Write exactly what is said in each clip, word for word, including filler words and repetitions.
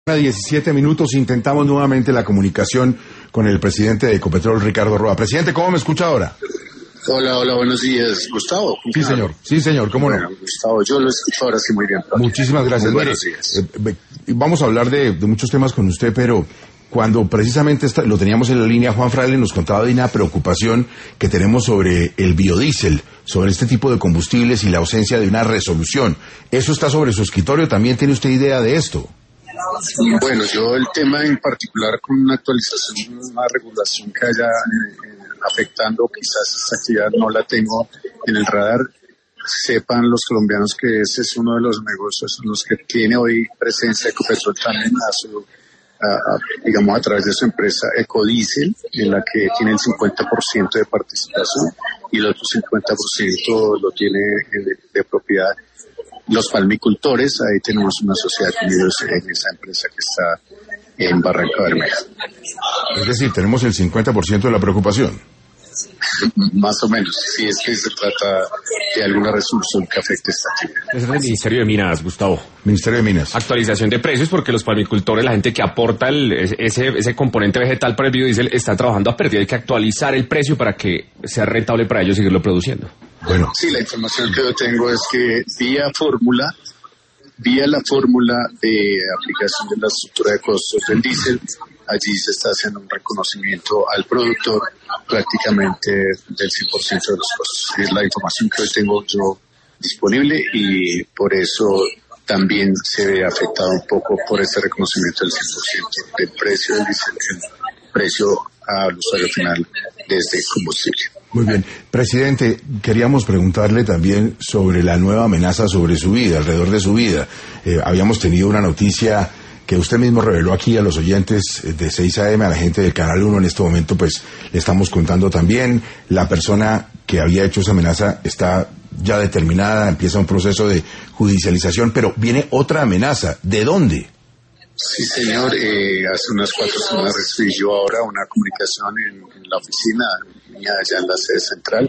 A diecisiete minutos intentamos nuevamente la comunicación con el presidente de Ecopetrol, Ricardo Roa. Presidente, ¿cómo me escucha ahora? Hola, hola, buenos días. Gustavo. Sí, señor. Sí, señor, ¿cómo bueno, no? Gustavo, yo lo escucho ahora sí muy bien. Muchísimas gracias. Muy buenos días. Eh, vamos a hablar de, de muchos temas con usted, pero cuando precisamente está, lo teníamos en la línea, Juan Fraile nos contaba de una preocupación que tenemos sobre el biodiesel, sobre este tipo de combustibles y la ausencia de una resolución. ¿Eso está sobre su escritorio? ¿También tiene usted idea de esto? Bueno, yo el tema en particular con una actualización, una regulación que haya eh, afectando quizás esta actividad no la tengo en el radar. Sepan los colombianos que ese es uno de los negocios en los que tiene hoy presencia Ecopetrol también a su, a, a, digamos a través de su empresa Ecodiesel, en la que tiene el cincuenta por ciento de participación y el otro cincuenta por ciento lo tiene de, de propiedad los palmicultores. Ahí tenemos una sociedad con ellos en esa empresa que está en Barranca Bermeja. Es decir, tenemos el cincuenta por ciento de la preocupación. Más o menos, si es que se trata de alguna resolución que afecte esta actividad. Es el Ministerio de Minas, Gustavo. Ministerio de Minas. Actualización de precios porque los palmicultores, la gente que aporta el, ese, ese componente vegetal para el biodiesel, está trabajando a pérdida. Hay que actualizar el precio para que sea rentable para ellos seguirlo produciendo. Bueno, sí, la información que yo tengo es que vía fórmula, vía la fórmula de aplicación de la estructura de costos del diésel, allí se está haciendo un reconocimiento al productor prácticamente del cien por ciento de los costos. Es la información que hoy tengo yo disponible y por eso también se ve afectado un poco por ese reconocimiento del cien por ciento del precio del diésel, el precio al usuario final de este combustible. Muy bien. Presidente, queríamos preguntarle también sobre la nueva amenaza sobre su vida, alrededor de su vida. Eh, habíamos tenido una noticia que usted mismo reveló aquí a los oyentes de seis a eme, a la gente del Canal uno en este momento, pues le estamos contando también. La persona que había hecho esa amenaza está ya determinada, empieza un proceso de judicialización, pero viene otra amenaza. ¿De dónde? Sí, señor. Eh, hace unas cuatro semanas recibí yo ahora una comunicación en, en la oficina mía allá en la sede central.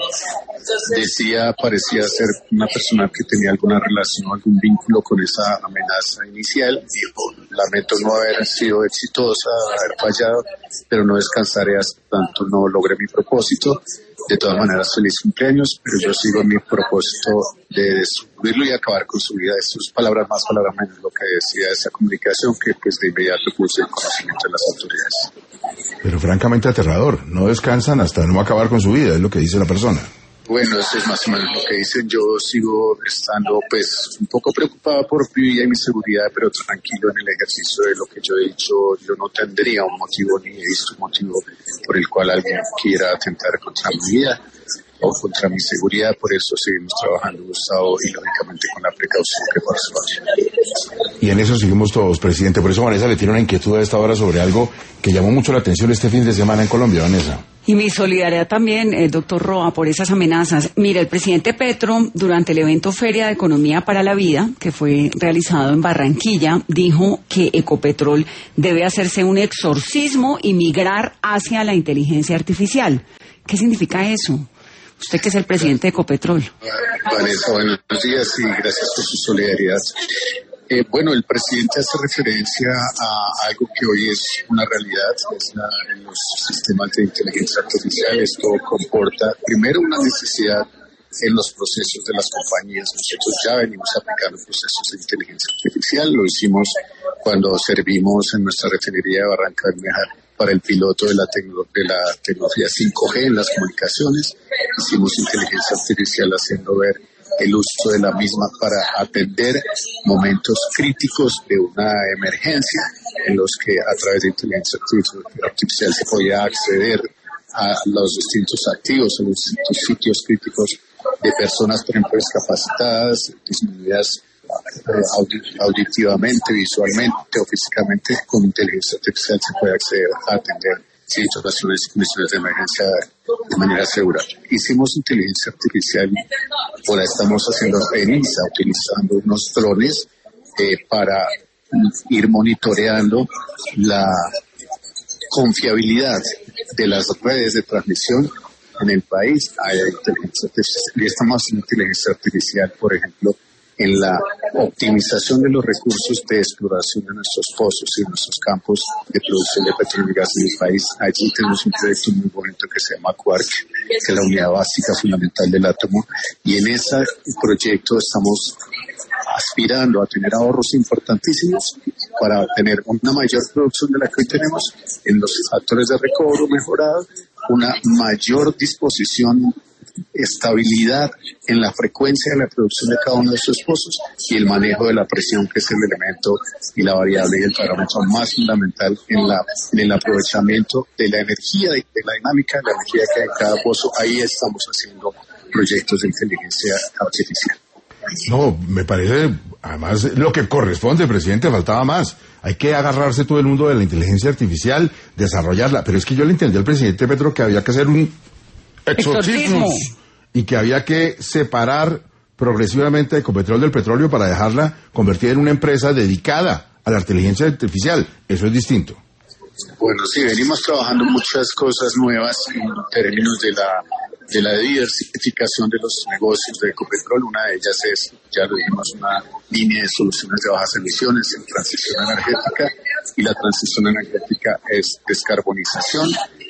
Decía, parecía ser una persona que tenía alguna relación o algún vínculo con esa amenaza inicial. Dijo, lamento no haber sido exitosa, haber fallado, pero no descansaré hasta tanto no logré mi propósito. De todas maneras, feliz cumpleaños, pero yo sigo en mi propósito de destruirlo y acabar con su vida. Estas palabras más, palabras menos, lo que decía esa comunicación, que pues de inmediato puse en conocimiento de las autoridades. Pero francamente aterrador, no descansan hasta no acabar con su vida, es lo que dice la persona. Bueno, eso es más o menos lo que dicen. Yo sigo estando pues un poco preocupado por mi vida y mi seguridad, pero tranquilo en el ejercicio de lo que yo he dicho. Yo no tendría un motivo ni he visto un motivo por el cual alguien quiera atentar contra mi vida o contra mi seguridad. Por eso seguimos trabajando, Gustavo, y lógicamente con la precaución que corresponde. Y en eso seguimos todos, presidente. Por eso Vanessa le tiene una inquietud a esta hora sobre algo que llamó mucho la atención este fin de semana en Colombia, Vanessa. Y mi solidaridad también, el doctor Roa, por esas amenazas. Mire, el presidente Petro, durante el evento Feria de Economía para la Vida, que fue realizado en Barranquilla, dijo que Ecopetrol debe hacerse un exorcismo y migrar hacia la inteligencia artificial. ¿Qué significa eso? Usted que es el presidente de Ecopetrol. Vanessa, buenos días y gracias por su solidaridad. Eh, bueno, el presidente hace referencia a algo que hoy es una realidad, es la, en los sistemas de inteligencia artificial. Esto comporta, primero, una necesidad en los procesos de las compañías. Nosotros ya venimos aplicando procesos de inteligencia artificial, lo hicimos cuando servimos en nuestra refinería de Barranca Bermeja para el piloto de la, tecno, de la tecnología cinco G en las comunicaciones. Hicimos inteligencia artificial haciendo ver el uso de la misma para atender momentos críticos de una emergencia en los que a través de inteligencia artificial se podía acceder a los distintos activos, a los distintos sitios críticos de personas, por ejemplo, discapacitadas, disminuidas eh, auditivamente, visualmente o físicamente. Con inteligencia artificial se puede acceder a atender situaciones y condiciones de emergencia de manera segura. Hicimos inteligencia artificial, ahora estamos haciendo en I N S A, utilizando unos drones eh, para ir monitoreando la confiabilidad de las redes de transmisión en el país. Hay inteligencia artificial y estamos haciendo inteligencia artificial, por ejemplo, en la optimización de los recursos de exploración de nuestros pozos y nuestros campos de producción de petróleo y gas en el país. Allí tenemos un proyecto muy bonito que se llama Quark, que es la unidad básica fundamental del átomo, y en ese proyecto estamos aspirando a tener ahorros importantísimos para tener una mayor producción de la que hoy tenemos en los factores de recobro mejorado, una mayor disposición, estabilidad en la frecuencia de la producción de cada uno de estos pozos y el manejo de la presión, que es el elemento y la variable y el parámetro más fundamental en, la, en el aprovechamiento de la energía, de la dinámica de la energía que hay en cada pozo. Ahí estamos haciendo proyectos de inteligencia artificial. No, me parece, además, lo que corresponde, presidente, faltaba más. Hay que agarrarse todo el mundo de la inteligencia artificial, desarrollarla. Pero es que yo le entendí al presidente Petro que había que hacer un exorcismo y que había que separar progresivamente a Ecopetrol del petróleo para dejarla convertida en una empresa dedicada a la inteligencia artificial. Eso es distinto. Bueno, sí, venimos trabajando muchas cosas nuevas en términos de la de la diversificación de los negocios de Ecopetrol. Una de ellas es, ya lo dijimos, una línea de soluciones de bajas emisiones en transición energética, y la transición energética es descarbonización,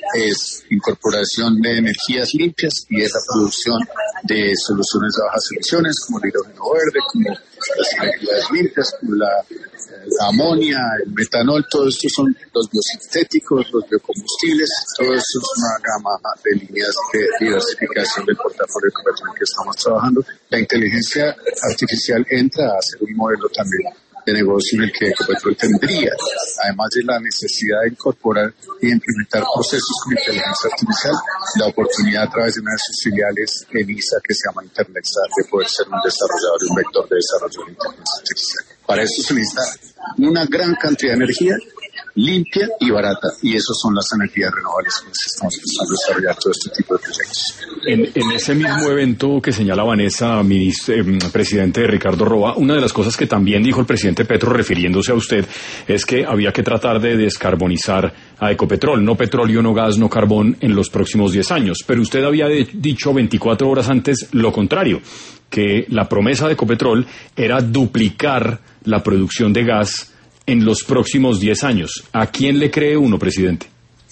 es incorporación de energías limpias y es la producción de soluciones de bajas emisiones como el hidrógeno verde, como las energías limpias, como la la amonia, el metanol. Todos estos son los biosintéticos, los biocombustibles. Todo esto es una gama de líneas de diversificación del portafolio de Ecopetrol que estamos trabajando. La inteligencia artificial entra a ser un modelo también de negocio en el que Ecopetrol tendría, además de la necesidad de incorporar y implementar procesos con inteligencia artificial, la oportunidad a través de una de sus filiales en I S A, que se llama Internexa, de poder ser un desarrollador y un vector de desarrollo de inteligencia artificial. Para esto se necesita una gran cantidad de energía limpia y barata, y esas son las energías renovables que estamos empezando a desarrollar todo este tipo de proyectos. En, en ese mismo evento que señala Vanessa, ministro, eh, presidente Ricardo Roa, una de las cosas que también dijo el presidente Petro, refiriéndose a usted, es que había que tratar de descarbonizar a Ecopetrol, no petróleo, no gas, no carbón en los próximos diez años. Pero usted había de, dicho veinticuatro horas antes lo contrario, que la promesa de Ecopetrol era duplicar la producción de gas en los próximos diez años. ¿A quién le cree uno, presidente?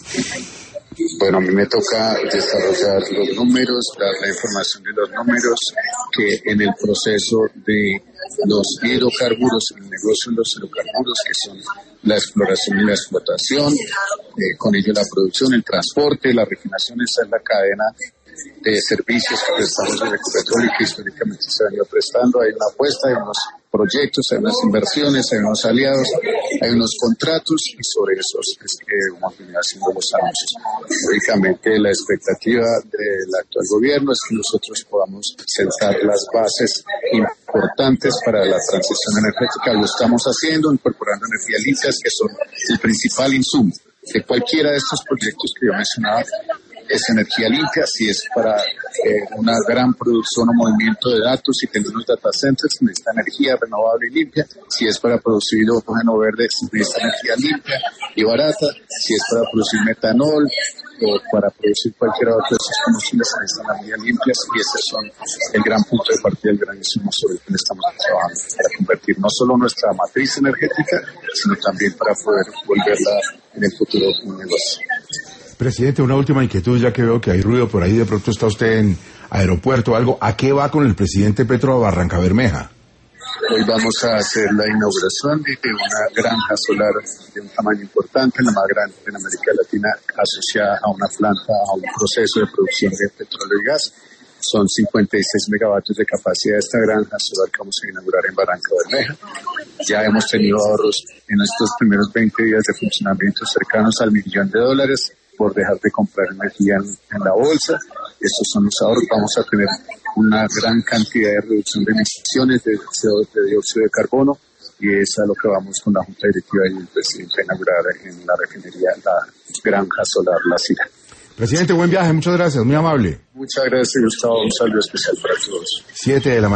Bueno, a mí me toca desarrollar los números, dar la información de los números, que en el proceso de los hidrocarburos, en el negocio de los hidrocarburos, que son la exploración y la explotación, eh, con ello la producción, el transporte, la refinación, esa es la cadena de servicios que prestamos en Ecopetrol y que históricamente se han ido prestando. Hay una apuesta, hay unos proyectos, hay unas inversiones, hay unos aliados, hay unos contratos, y sobre esos es que vamos a venir haciendo los anuncios. Lógicamente, la expectativa del actual gobierno es que nosotros podamos sentar las bases importantes para la transición energética. Lo estamos haciendo, incorporando energías limpias, que son el principal insumo de cualquiera de estos proyectos que yo mencionaba. Es energía limpia, si es para eh, una gran producción o movimiento de datos y tener unos data centers, necesita energía renovable y limpia. Si es para producir hidrógeno verde, necesita energía limpia y barata. Si es para producir metanol o para producir cualquier otro de esos combustibles, necesitan energías limpias, y ese son el gran punto de partida, el gran insumo sobre el que estamos trabajando para convertir no solo nuestra matriz energética, sino también para poder volverla en el futuro un negocio. Presidente, una última inquietud, ya que veo que hay ruido por ahí, de pronto está usted en aeropuerto o algo. ¿A qué va con el presidente Petro a Barranca Bermeja? Hoy vamos a hacer la inauguración de una granja solar de un tamaño importante, la más grande en América Latina, asociada a una planta, a un proceso de producción de petróleo y gas. Son cincuenta y seis megavatios de capacidad de esta granja solar que vamos a inaugurar en Barranca Bermeja. Ya hemos tenido ahorros en estos primeros veinte días de funcionamiento cercanos al millón de dólares por dejar de comprar energía en, en la bolsa. Estos son los ahorros. Vamos a tener una gran cantidad de reducción de emisiones de, de dióxido de carbono, y es a lo que vamos con la Junta Directiva y el presidente a inaugurar en la refinería, la granja solar La Cira. Presidente, buen viaje, muchas gracias, muy amable. Muchas gracias, Gustavo. Un saludo especial para todos. Siete de la mañana.